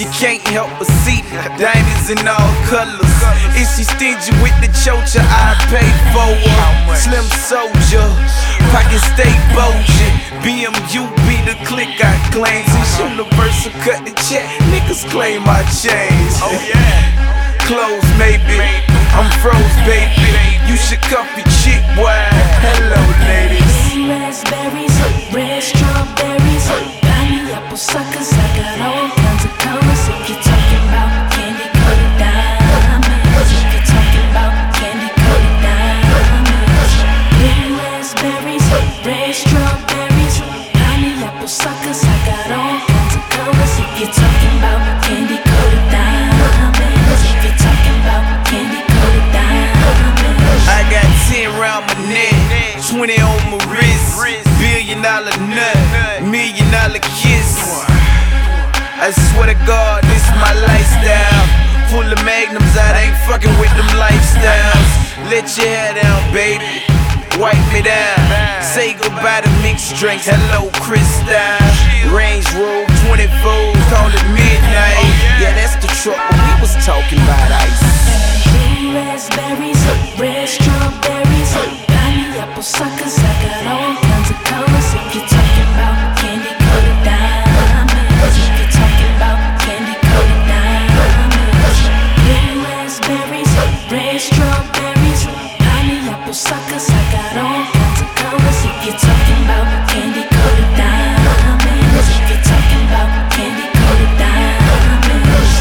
You can't help but see diamonds in all colors. If she stingy with the chocha, I pay for her. Slim soldier, pocket stay bulging. BMU be the click I claim. Since Universal cut the check, niggas claim my chains. Oh yeah, clothes maybe, I'm froze baby. You should cuff your chick, boy. Hello ladies. Raspberries, red strawberries, pineapple suckers. I got all kinds of colors. If you're talking about candy coated diamonds, if you're talking about candy coated diamonds, blue raspberries, red strawberries, pineapple suckers. I got all kinds of colors. If you're talking about candy coated diamonds, if you're talking about candy coated diamonds, I got 10 round my neck, 20 on my wrist, $1 billion nut, $1 million kiss. I swear to God, this my lifestyle. Full of magnums, I ain't fucking with them lifestyles. Let your hair down, baby, wipe me down. Say goodbye to mixed drinks, hello Cristal. Range Rover 24s, call it midnight. Yeah, that's the truck, but we was talking about ice. blue raspberries, red strawberries, pineapple suckers. I got all kinds of colors. If you're talking about candy coated diamonds, if you're talking about candy coated diamonds, blue raspberries, red strawberries, pineapple suckers. I got all kinds of colors. If you're talking about candy coated diamonds, if you're talking about candy coated diamonds.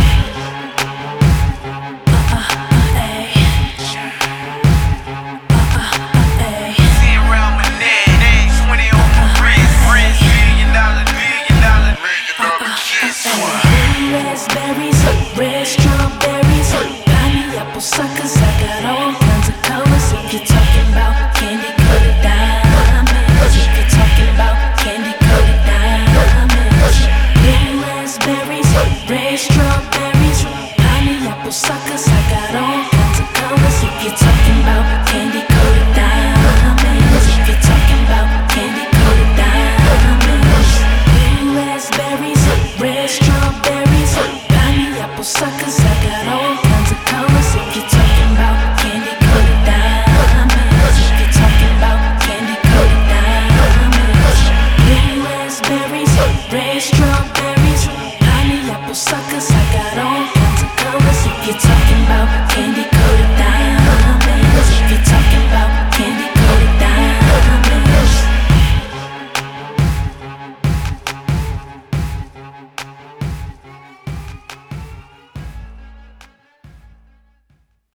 Raspberries, red strawberries, pineapple suckers. I got all kinds of colors. If you're talking about candy coated diamonds, if you're talking about candy coated diamonds, blue raspberries, red strawberries, pineapple suckers. I got all kinds of colors. If you're talking about candy coated diamonds, if you're talking about candy coated diamonds, blue raspberries, red strawberries, pineapple suckers. I got all kinds of colors. If you're talking about candy coated diamonds, if you're talking about candy coated diamonds, blue raspberries, red strawberries, pineapple suckers. I got all kinds of colors. If you're talking about candy